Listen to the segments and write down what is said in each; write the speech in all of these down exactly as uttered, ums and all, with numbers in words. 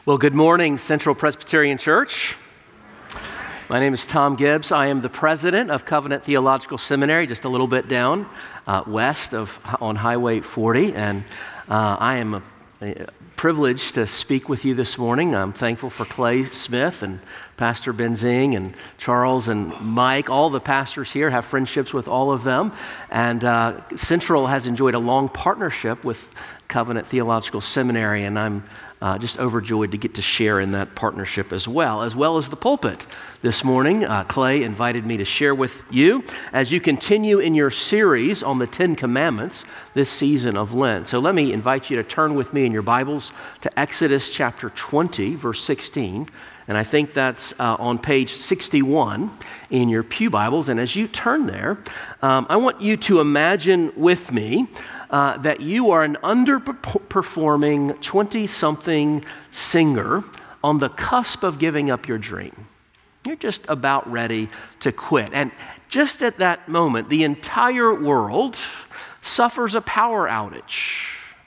Well, good morning, Central Presbyterian Church. My name is Tom Gibbs. I am the president of Covenant Theological Seminary, just a little bit down uh, west of on Highway forty, and uh, I am a, a privileged to speak with you this morning. I'm thankful for Clay Smith and Pastor Benzing and Charles and Mike. All the pastors here have friendships with all of them, and uh, Central has enjoyed a long partnership with Covenant Theological Seminary, and I'm Uh, just overjoyed to get to share in that partnership as well, as well as the pulpit. This morning, uh, Clay invited me to share with you as you continue in your series on the Ten Commandments this season of Lent. So let me invite you to turn with me in your Bibles to Exodus chapter twenty, verse sixteen. And I think that's uh, on page sixty-one in your pew Bibles. And as you turn there, um, I want you to imagine with me Uh, that you are an underperforming twenty-something singer on the cusp of giving up your dream. You're just about ready to quit. And just at that moment, the entire world suffers a power outage.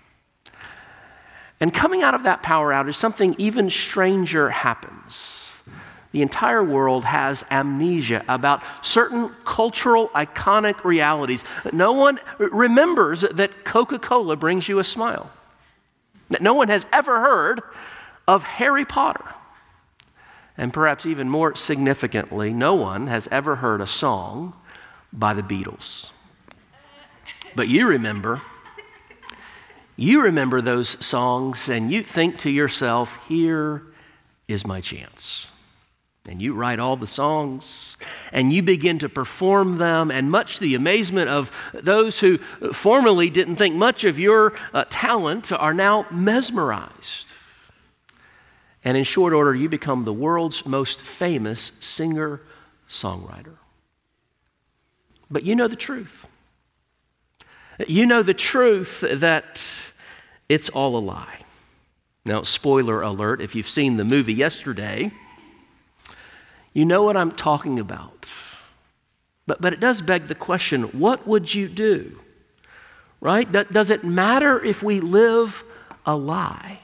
And coming out of that power outage, something even stranger happens. The entire world has amnesia about certain cultural, iconic realities. No one remembers that Coca-Cola brings you a smile. That no one has ever heard of Harry Potter. And perhaps even more significantly, no one has ever heard a song by the Beatles. But you remember, you remember those songs, and you think to yourself, here is my chance. And you write all the songs, and you begin to perform them, and much to the amazement of those who formerly didn't think much of your uh, talent are now mesmerized. And in short order, you become the world's most famous singer-songwriter. But you know the truth. You know the truth that it's all a lie. Now, spoiler alert, if you've seen the movie yesterday, you know what I'm talking about. But, but it does beg the question, what would you do? Right? Do, does it matter if we live a lie?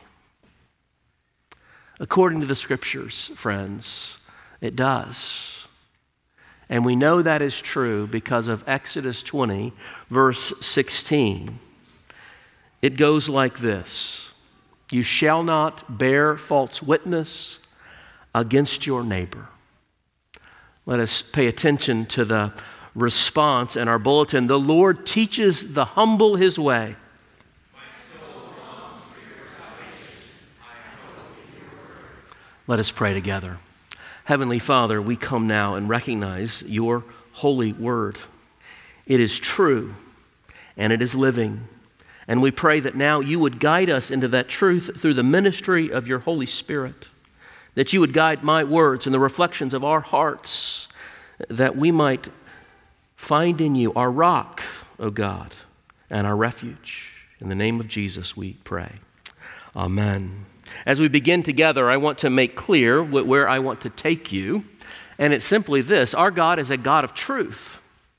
According to the scriptures, friends, it does. And we know that is true because of Exodus twenty, verse sixteen. It goes like this: you shall not bear false witness against your neighbor. Let us pay attention to the response in our bulletin. The Lord teaches the humble his way. My soul longs for your salvation. I hope in your word. Let us pray together. Heavenly Father, we come now and recognize your holy word. It is true and it is living. And we pray that now you would guide us into that truth through the ministry of your Holy Spirit. That you would guide my words and the reflections of our hearts, that we might find in you our rock, O God, and our refuge. In the name of Jesus we pray. Amen. As we begin together, I want to make clear where I want to take you, and it's simply this: our God is a God of truth.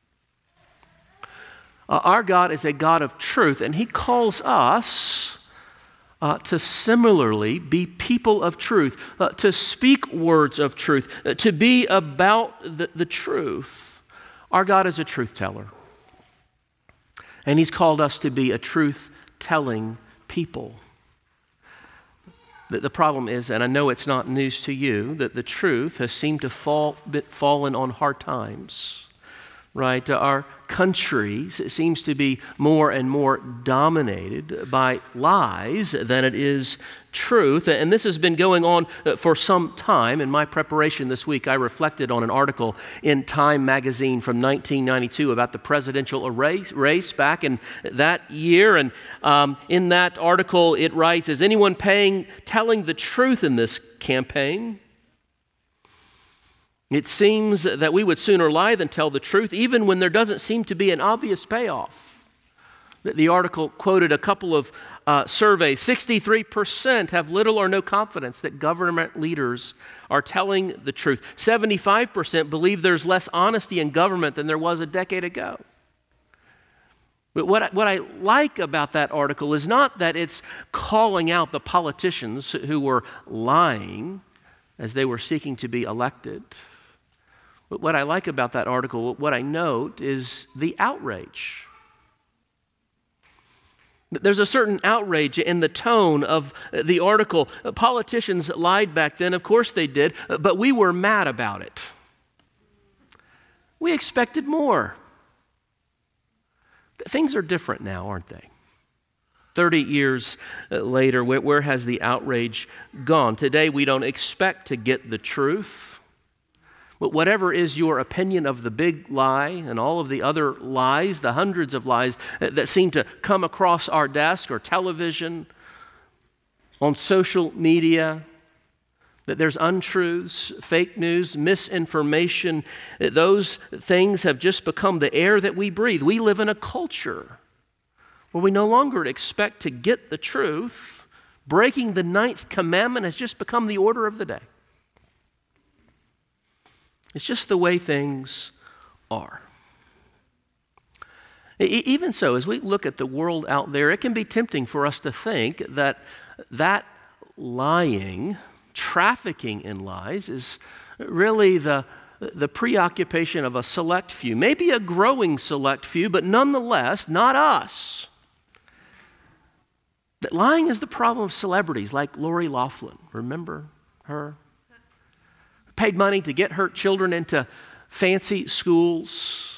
Uh, our God is a God of truth, and he calls us Uh, to similarly be people of truth, uh, to speak words of truth, uh, to be about the, the truth. Our God is a truth teller. And he's called us to be a truth-telling people. The, the problem is, and I know it's not news to you, that the truth has seemed to fall, fallen on hard times. Right? Our country seems to be more and more dominated by lies than it is truth. And this has been going on for some time. In my preparation this week, I reflected on an article in Time magazine from nineteen ninety-two about the presidential race back in that year. And um, in that article, it writes, is anyone paying, telling the truth in this campaign? It seems that we would sooner lie than tell the truth, even when there doesn't seem to be an obvious payoff. The article quoted a couple of uh, surveys. sixty-three percent have little or no confidence that government leaders are telling the truth. seventy-five percent believe there's less honesty in government than there was a decade ago. But what I, what I like about that article is not that it's calling out the politicians who were lying as they were seeking to be elected. But what I like about that article, what I note, is the outrage. There's a certain outrage in the tone of the article. Politicians lied back then, of course they did, but we were mad about it. We expected more. Things are different now, aren't they? thirty years later, where, where has the outrage gone? Today, we don't expect to get the truth. But whatever is your opinion of the big lie and all of the other lies, the hundreds of lies that, that seem to come across our desk or television, on social media, that there's untruths, fake news, misinformation, those things have just become the air that we breathe. We live in a culture where we no longer expect to get the truth. Breaking the ninth commandment has just become the order of the day. It's just the way things are. Even so, as we look at the world out there, it can be tempting for us to think that that lying, trafficking in lies, is really the, the preoccupation of a select few, maybe a growing select few, but nonetheless, not us. That lying is the problem of celebrities like Lori Loughlin. Remember her? Paid money to get her children into fancy schools.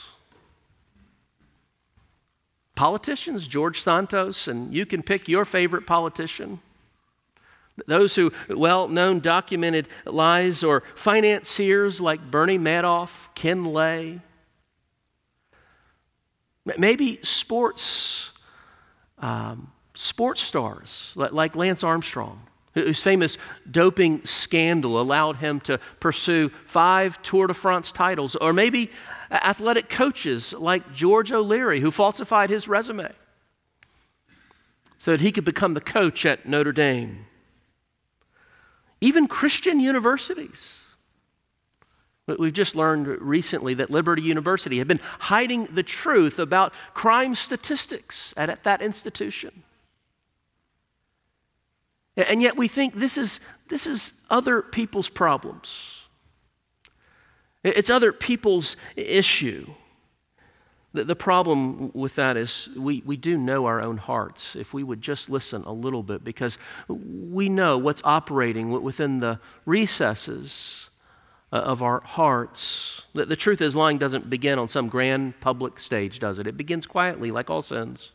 Politicians, George Santos, and you can pick your favorite politician. Those who, well-known documented lies, or financiers like Bernie Madoff, Ken Lay. Maybe sports, um, sports stars like Lance Armstrong, whose famous doping scandal allowed him to pursue five Tour de France titles. Or maybe athletic coaches like George O'Leary, who falsified his resume so that he could become the coach at Notre Dame. Even Christian universities. We've just learned recently that Liberty University had been hiding the truth about crime statistics at, at that institution. And yet we think this is, this is other people's problems. It's other people's issue. The, the problem with that is we, we do know our own hearts if we would just listen a little bit, because we know what's operating within the recesses of our hearts. The, the truth is, lying doesn't begin on some grand public stage, does it? It begins quietly, like all sins.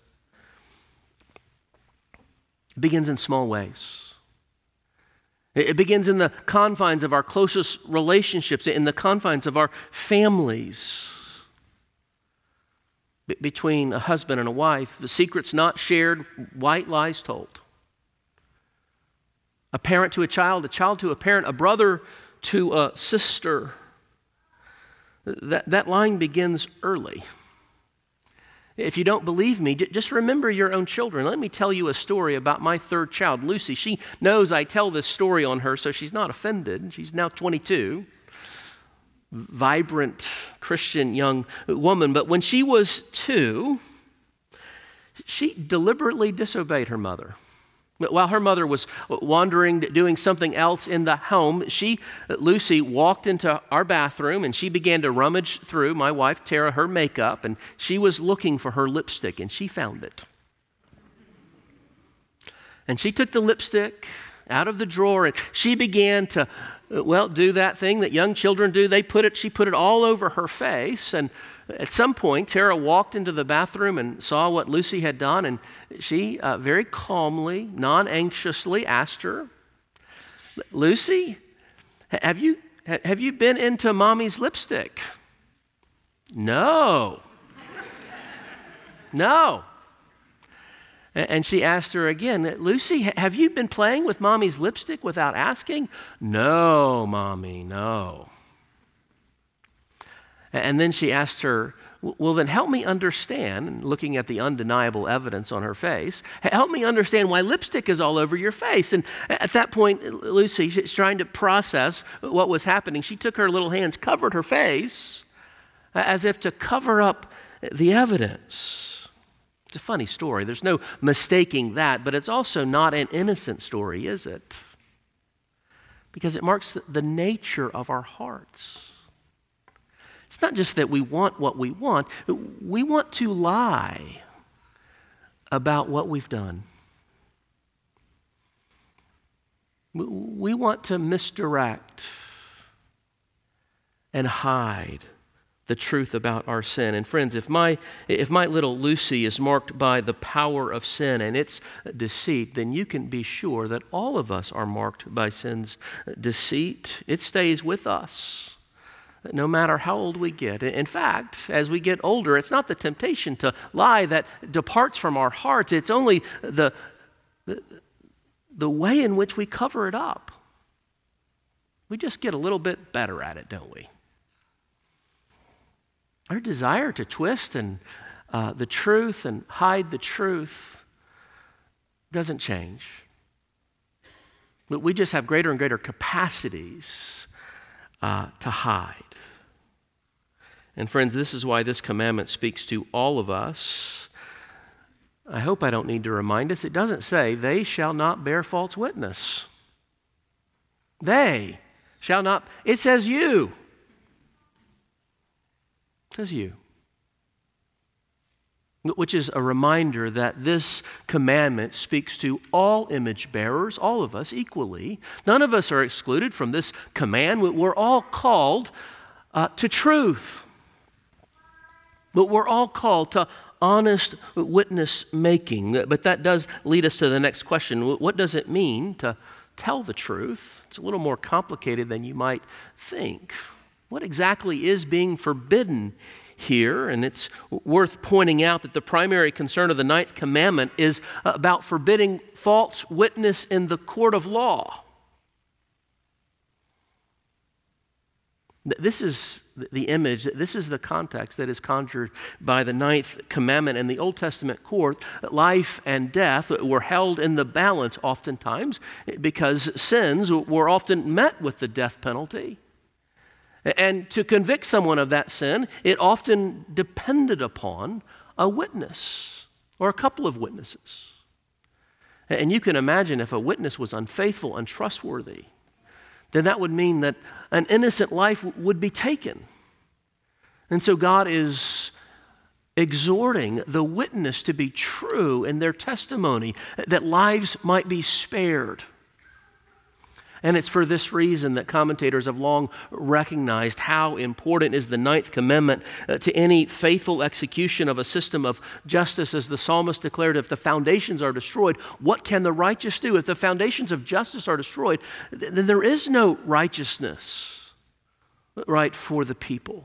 It begins in small ways. It begins in the confines of our closest relationships, in the confines of our families. Be- between a husband and a wife, the secrets not shared, white lies told. A parent to a child, a child to a parent, a brother to a sister. That, that line begins early. If you don't believe me, just remember your own children. Let me tell you a story about my third child, Lucy. She knows I tell this story on her, so she's not offended. She's now twenty-two. Vibrant Christian young woman. But when she was two, she deliberately disobeyed her mother. While her mother was wandering, doing something else in the home, she, Lucy, walked into our bathroom and she began to rummage through, my wife Tara, her makeup, and she was looking for her lipstick and she found it. And she took the lipstick out of the drawer and she began to, well, do that thing that young children do. They put it, she put it all over her face, and at some point, Tara walked into the bathroom and saw what Lucy had done, and she uh, very calmly, non-anxiously asked her, Lucy, have you, have you been into Mommy's lipstick? No. No. And she asked her again, Lucy, have you been playing with Mommy's lipstick without asking? No, Mommy, no. And then she asked her, well, then help me understand, looking at the undeniable evidence on her face, help me understand why lipstick is all over your face. And at that point, Lucy, she's trying to process what was happening. She took her little hands, covered her face, as if to cover up the evidence. It's a funny story. There's no mistaking that, but it's also not an innocent story, is it? Because it marks the nature of our hearts. It's not just that we want what we want, we want to lie about what we've done. We want to misdirect and hide the truth about our sin. And friends, if my if my little Lucy is marked by the power of sin and its deceit, then you can be sure that all of us are marked by sin's deceit. It stays with us no matter how old we get. In fact, as we get older, it's not the temptation to lie that departs from our hearts. It's only the, the, the way in which we cover it up. We just get a little bit better at it, don't we? Our desire to twist and uh, the truth and hide the truth doesn't change. But we just have greater and greater capacities uh, to hide. And friends, this is why this commandment speaks to all of us. I hope I don't need to remind us. It doesn't say, they shall not bear false witness. They shall not. It says you. It says you. Which is a reminder that this commandment speaks to all image bearers, all of us equally. None of us are excluded from this command. We're all called uh, to truth. But we're all called to honest witness making. But that does lead us to the next question. What does it mean to tell the truth? It's a little more complicated than you might think. What exactly is being forbidden here? And it's worth pointing out that the primary concern of the ninth commandment is about forbidding false witness in the court of law. This is the image, this is the context that is conjured by the ninth commandment. In the Old Testament court, life and death were held in the balance oftentimes because sins were often met with the death penalty. And to convict someone of that sin, it often depended upon a witness or a couple of witnesses. And you can imagine if a witness was unfaithful, untrustworthy, then that would mean that an innocent life would be taken. And so God is exhorting the witness to be true in their testimony, that lives might be spared. And it's for this reason that commentators have long recognized how important is the ninth commandment uh, to any faithful execution of a system of justice. As the psalmist declared, if the foundations are destroyed, what can the righteous do? If the foundations of justice are destroyed, th- then there is no righteousness, right, for the people.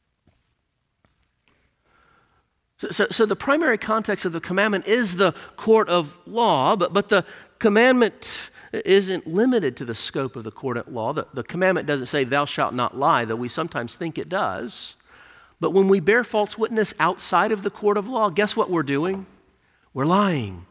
So, so, so the primary context of the commandment is the court of law, but, but the commandment isn't limited to the scope of the court of law. The, the commandment doesn't say, thou shalt not lie, though we sometimes think it does. But when we bear false witness outside of the court of law, guess what we're doing? We're lying.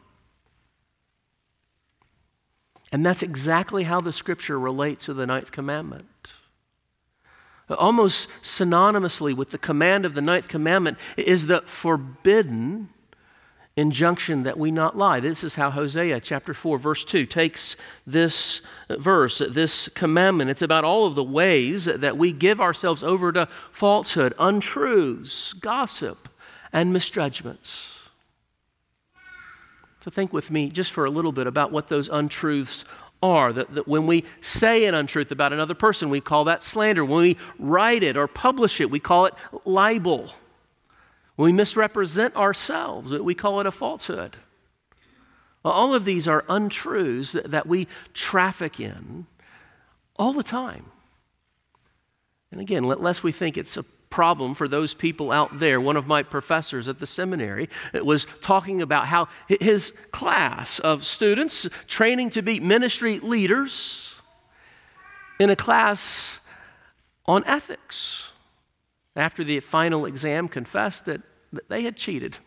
And that's exactly how the Scripture relates to the ninth commandment. Almost synonymously with the command of the ninth commandment is the forbidden injunction that we not lie. This is how Hosea chapter four, verse two takes this verse, this commandment. It's about all of the ways that we give ourselves over to falsehood, untruths, gossip, and misjudgments. So think with me just for a little bit about what those untruths are. That, that when we say an untruth about another person, we call that slander. When we write it or publish it, we call it libel. When we misrepresent ourselves, we call it a falsehood. Well, all of these are untruths that, that we traffic in all the time. And again, lest we think it's a problem for those people out there, one of my professors at the seminary was talking about how his class of students training to be ministry leaders in a class on ethics, after the final exam, confessed that they had cheated.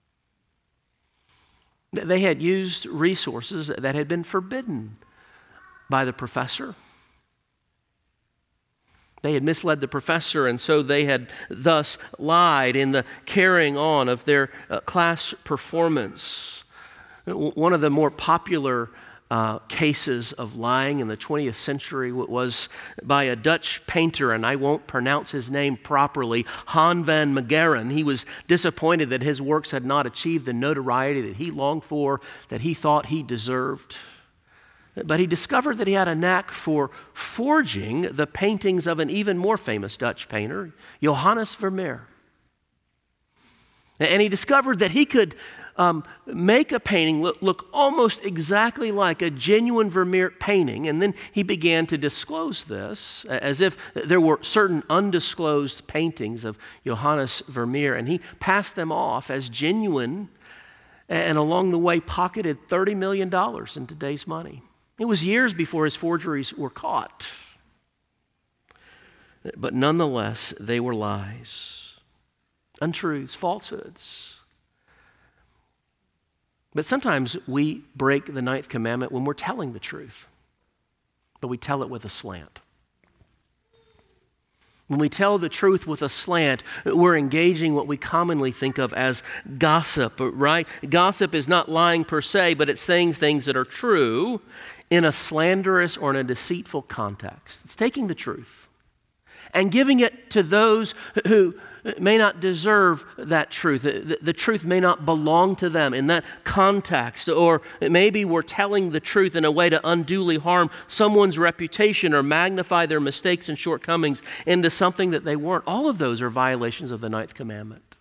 They had used resources that had been forbidden by the professor. They had misled the professor, and so they had thus lied in the carrying on of their uh, class performance. One of the more popular uh, cases of lying in the twentieth century was by a Dutch painter, and I won't pronounce his name properly, Han van Meegeren. He was disappointed that his works had not achieved the notoriety that he longed for, that he thought he deserved. But he discovered that he had a knack for forging the paintings of an even more famous Dutch painter, Johannes Vermeer. And he discovered that he could um, make a painting look, look almost exactly like a genuine Vermeer painting. And then he began to disclose this as if there were certain undisclosed paintings of Johannes Vermeer. And he passed them off as genuine, and along the way pocketed thirty million dollars in today's money. It was years before his forgeries were caught. But nonetheless, they were lies, untruths, falsehoods. But sometimes we break the ninth commandment when we're telling the truth, but we tell it with a slant. When we tell the truth with a slant, we're engaging what we commonly think of as gossip, right? Gossip is not lying per se, but it's saying things that are true in a slanderous or in a deceitful context. It's taking the truth and giving it to those who may not deserve that truth. The, the truth may not belong to them in that context, or maybe we're telling the truth in a way to unduly harm someone's reputation or magnify their mistakes and shortcomings into something that they weren't. All of those are violations of the ninth commandment.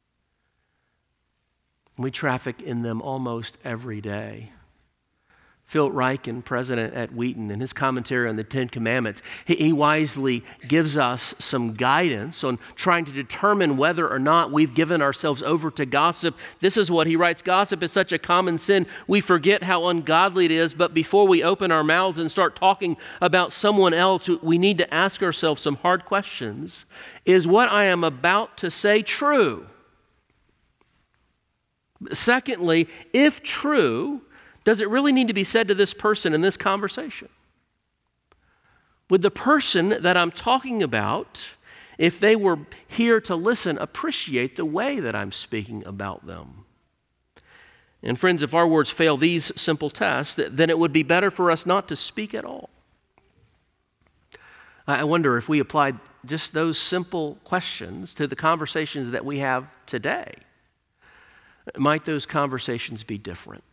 We traffic in them almost every day. Phil Ryken, president at Wheaton, in his commentary on the Ten Commandments, he, he wisely gives us some guidance on trying to determine whether or not we've given ourselves over to gossip. This is what he writes: gossip is such a common sin, we forget how ungodly it is, but before we open our mouths and start talking about someone else, we need to ask ourselves some hard questions. Is what I am about to say true? Secondly, if true, does it really need to be said to this person in this conversation? Would the person that I'm talking about, if they were here to listen, appreciate the way that I'm speaking about them? And friends, if our words fail these simple tests, then it would be better for us not to speak at all. I wonder if we applied just those simple questions to the conversations that we have today, might those conversations be different?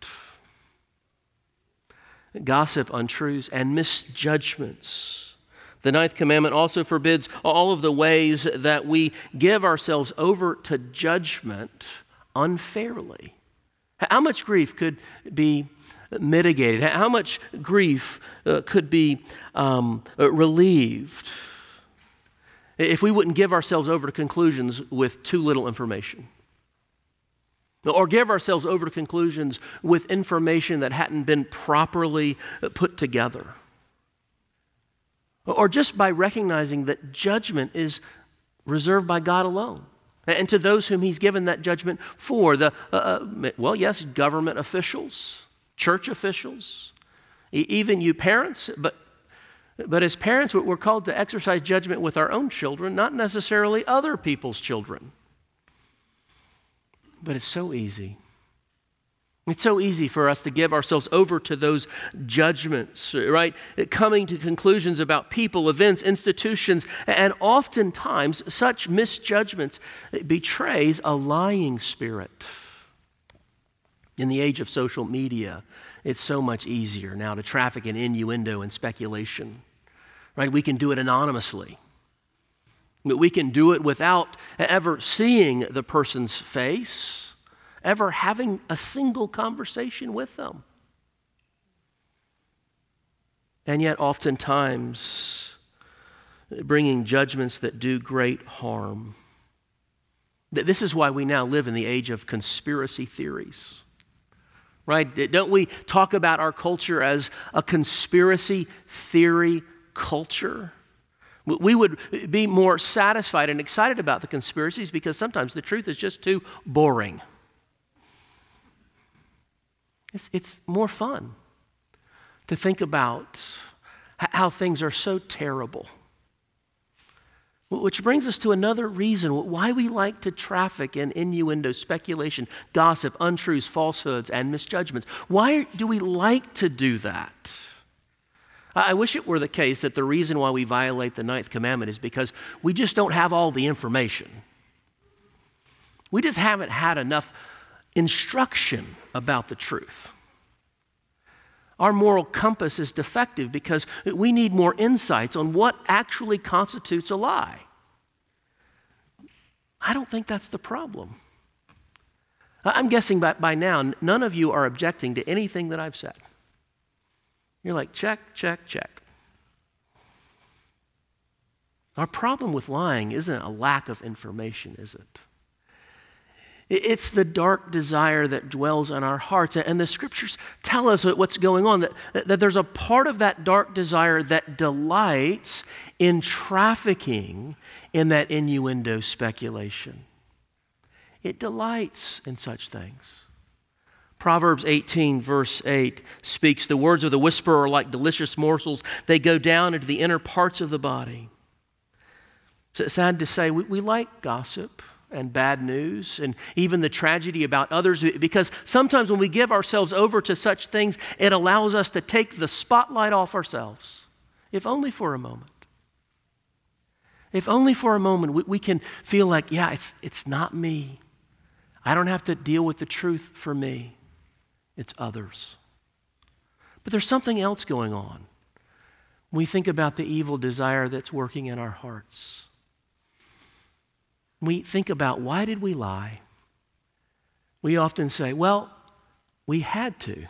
Gossip, untruths, and misjudgments. The ninth commandment also forbids all of the ways that we give ourselves over to judgment unfairly. How much grief could be mitigated? How much grief uh, could be um, relieved if we wouldn't give ourselves over to conclusions with too little information? Or give ourselves over to conclusions with information that hadn't been properly put together. Or just by recognizing that judgment is reserved by God alone, and to those whom He's given that judgment for. The uh, well, yes, government officials, church officials, e- even you parents, but but as parents, we're called to exercise judgment with our own children, not necessarily other people's children. But it's so easy. It's so easy for us to give ourselves over to those judgments, right? Coming to conclusions about people, events, institutions, and oftentimes such misjudgments betrays a lying spirit. In the age of social media, it's so much easier now to traffic in innuendo and speculation, right? We can do it anonymously. We can do it without ever seeing the person's face, ever having a single conversation with them. And yet oftentimes bringing judgments that do great harm. This is why we now live in the age of conspiracy theories, right? Don't we talk about our culture as a conspiracy theory culture? We would be more satisfied and excited about the conspiracies because sometimes the truth is just too boring. It's, it's more fun to think about how things are so terrible Which brings us to another reason why we like to traffic in innuendo, speculation, gossip, untruths, falsehoods, and misjudgments. Why do we like to do that? I wish it were the case that the reason why we violate the ninth commandment is because we just don't have all the information. We just haven't had enough instruction about the truth. Our moral compass is defective because we need more insights on what actually constitutes a lie. I don't think that's the problem. I'm guessing by, by now, none of you are objecting to anything that I've said. You're like, check, check, check. Our problem with lying isn't a lack of information, is it? It's the dark desire that dwells in our hearts. And the scriptures tell us what's going on, that, that there's a part of that dark desire that delights in trafficking in that innuendo speculation. It delights in such things. Proverbs eighteen, verse eight speaks, "The words of the whisperer are like delicious morsels. They go down into the inner parts of the body." So it's sad to say, we, we like gossip and bad news, and even the tragedy about others, because sometimes when we give ourselves over to such things, it allows us to take the spotlight off ourselves, if only for a moment. If only for a moment we, we can feel like, yeah, it's, it's not me. I don't have to deal with the truth for me. It's others. But there's something else going on when we think about the evil desire that's working in our hearts. We think about, why did we lie? We often say, well, we had to.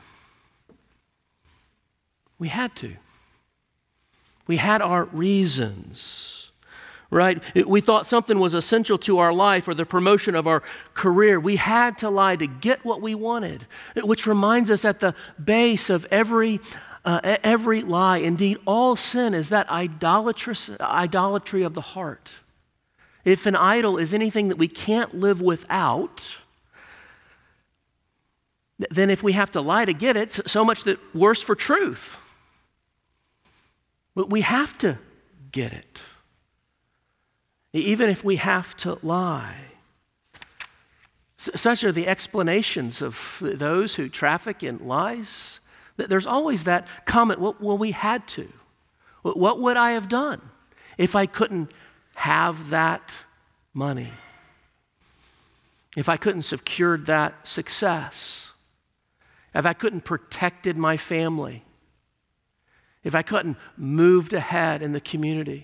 We had to. We had our reasons, right? We thought something was essential to our life or the promotion of our career. We had to lie to get what we wanted, which reminds us at the base of every uh, every lie, indeed all sin, is that idolatrous idolatry of the heart. If an idol is anything that we can't live without, then if we have to lie to get it, so much the worse for truth. But we have to get it, even if we have to lie. Such are the explanations of those who traffic in lies. There's always that comment, well, we had to. What would I have done if I couldn't have that money? If I couldn't secured that success? If I couldn't protected my family? If I couldn't moved ahead in the community?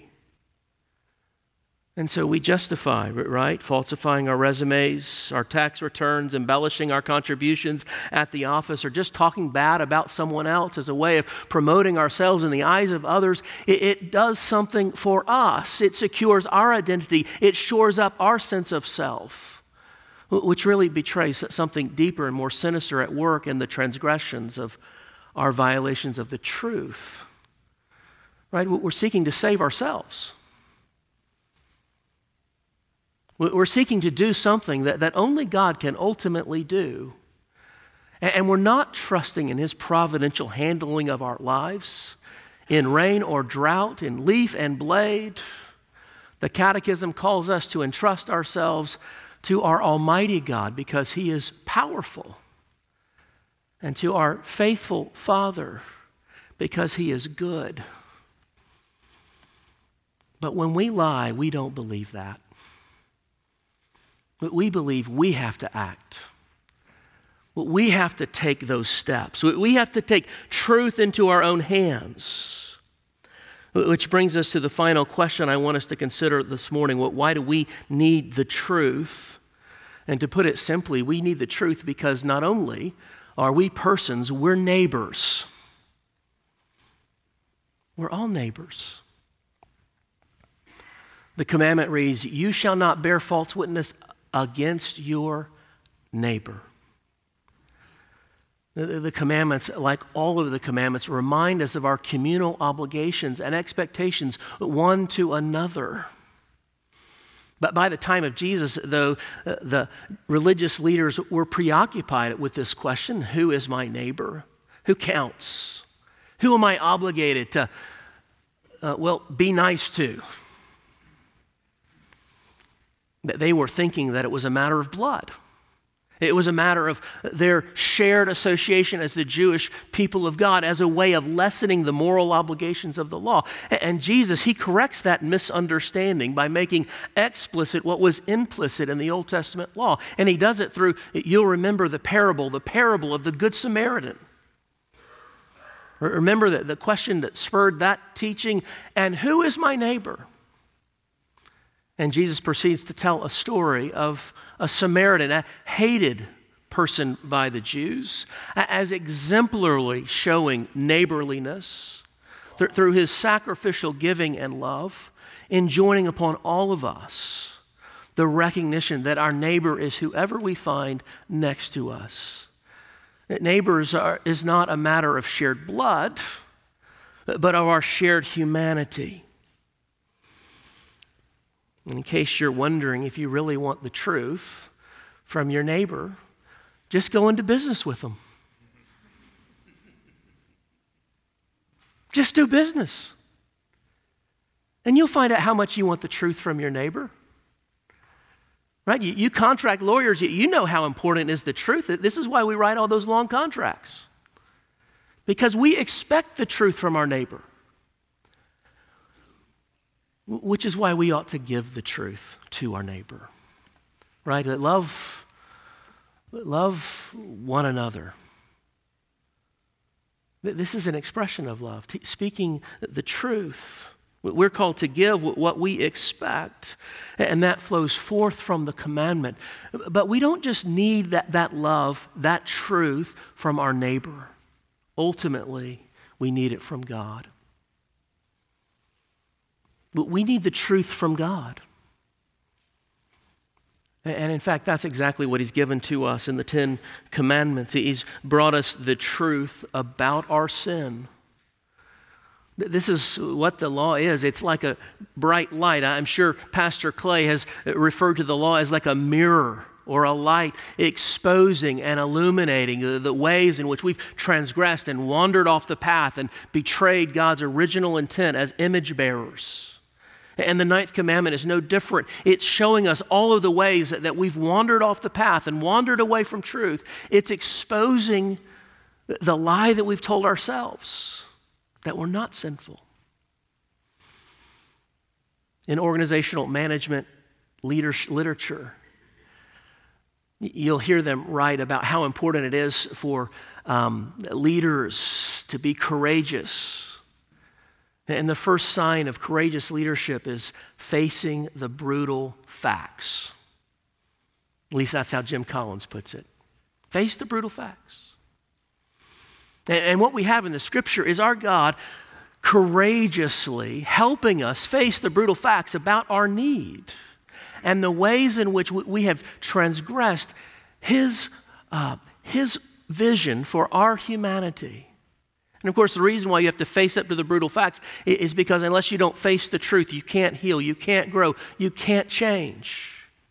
And so we justify, right? Falsifying our resumes, our tax returns, embellishing our contributions at the office, or just talking bad about someone else as a way of promoting ourselves in the eyes of others. It, it does something for us. It secures our identity. It shores up our sense of self, which really betrays something deeper and more sinister at work in the transgressions of our violations of the truth. Right? We're seeking to save ourselves. We're seeking to do something that, that only God can ultimately do. And we're not trusting in His providential handling of our lives, in rain or drought, in leaf and blade. The Catechism calls us to entrust ourselves to our Almighty God because He is powerful, and to our faithful Father because He is good. But when we lie, we don't believe that. But we believe we have to act. We have to take those steps. We have to take truth into our own hands. Which brings us to the final question I want us to consider this morning. Why do we need the truth? And to put it simply, we need the truth because not only are we persons, we're neighbors. We're all neighbors. The commandment reads, "You shall not bear false witness against your neighbor." The, the commandments, like all of the commandments, remind us of our communal obligations and expectations one to another. But by the time of Jesus, though, the religious leaders were preoccupied with this question: who is my neighbor? Who counts? Who am I obligated to, uh, well, be nice to? They were thinking that it was a matter of blood. It was a matter of their shared association as the Jewish people of God as a way of lessening the moral obligations of the law. And Jesus, he corrects that misunderstanding by making explicit what was implicit in the Old Testament law. And he does it through, you'll remember the parable, the parable of the Good Samaritan. Remember that the question that spurred that teaching, and who is my neighbor? And Jesus proceeds to tell a story of a Samaritan, a hated person by the Jews, as exemplarily showing neighborliness th- through his sacrificial giving and love, enjoining upon all of us the recognition that our neighbor is whoever we find next to us. That neighbors are, is not a matter of shared blood, but of our shared humanity. In case you're wondering if you really want the truth from your neighbor, just go into business with them. Just do business. And you'll find out how much you want the truth from your neighbor. Right? You, you contract lawyers, you, you know how important is the truth. This is why we write all those long contracts. Because we expect the truth from our neighbor. Which is why we ought to give the truth to our neighbor, right? Love, love one another. This is an expression of love, T- speaking the truth. We're called to give what we expect, and that flows forth from the commandment. But we don't just need that, that love, that truth from our neighbor. Ultimately, we need it from God. But we need the truth from God. And in fact, that's exactly what he's given to us in the Ten Commandments. He's brought us the truth about our sin. This is what the law is. It's like a bright light. I'm sure Pastor Clay has referred to the law as like a mirror or a light exposing and illuminating the, the ways in which we've transgressed and wandered off the path and betrayed God's original intent as image bearers. And the ninth commandment is no different. It's showing us all of the ways that, that we've wandered off the path and wandered away from truth. It's exposing the lie that we've told ourselves, that we're not sinful. In organizational management leadership, literature, you'll hear them write about how important it is for um, leaders to be courageous. And the first sign of courageous leadership is facing the brutal facts. At least that's how Jim Collins puts it. Face the brutal facts. And what we have in the scripture is our God courageously helping us face the brutal facts about our need and the ways in which we have transgressed his, uh, his vision for our humanity. And of course, the reason why you have to face up to the brutal facts is because unless you don't face the truth, you can't heal, you can't grow, you can't change.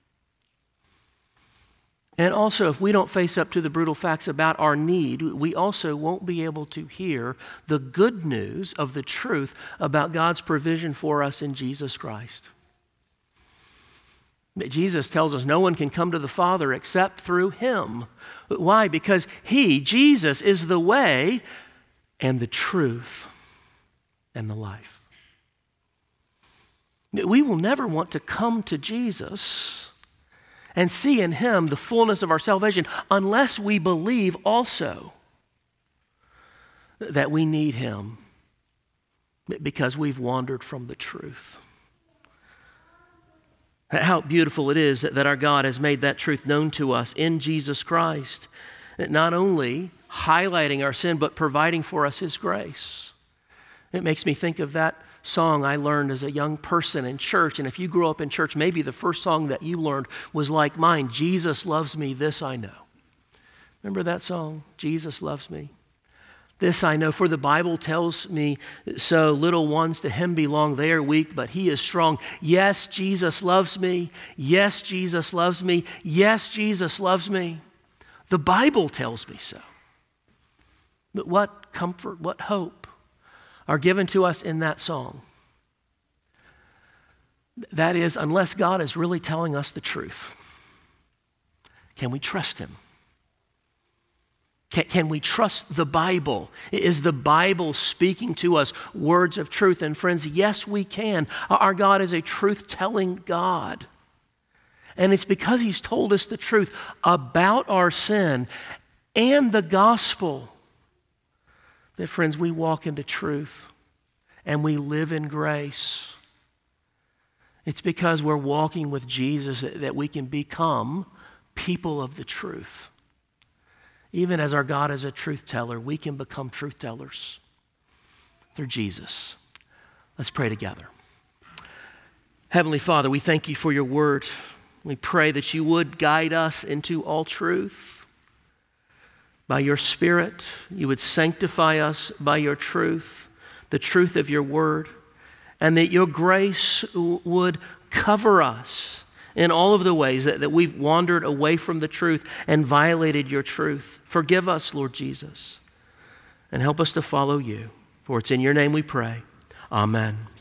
And also, if we don't face up to the brutal facts about our need, we also won't be able to hear the good news of the truth about God's provision for us in Jesus Christ. Jesus tells us no one can come to the Father except through him. Why? Because he, Jesus, is the way and the truth and the life. We will never want to come to Jesus and see in him the fullness of our salvation unless we believe also that we need him because we've wandered from the truth. How beautiful it is that our God has made that truth known to us in Jesus Christ, not only highlighting our sin, but providing for us his grace. It makes me think of that song I learned as a young person in church. And if you grew up in church, maybe the first song that you learned was like mine, Jesus loves me, this I know. Remember that song, Jesus loves me? This I know, for the Bible tells me so. Little ones to him belong. They are weak, but he is strong. Yes, Jesus loves me. Yes, Jesus loves me. Yes, Jesus loves me. The Bible tells me so. But what comfort, what hope are given to us in that song? That is, unless God is really telling us the truth. Can we trust him? Can, can we trust the Bible? Is the Bible speaking to us words of truth? And friends, yes, we can. Our God is a truth-telling God. And it's because he's told us the truth about our sin and the gospel that, friends, we walk into truth and we live in grace. It's because we're walking with Jesus that we can become people of the truth. Even as our God is a truth teller, we can become truth tellers through Jesus. Let's pray together. Heavenly Father, we thank you for your word. We pray that you would guide us into all truth. By your Spirit, you would sanctify us by your truth, the truth of your word, and that your grace would cover us in all of the ways that, that we've wandered away from the truth and violated your truth. Forgive us, Lord Jesus, and help us to follow you. For it's in your name we pray. Amen.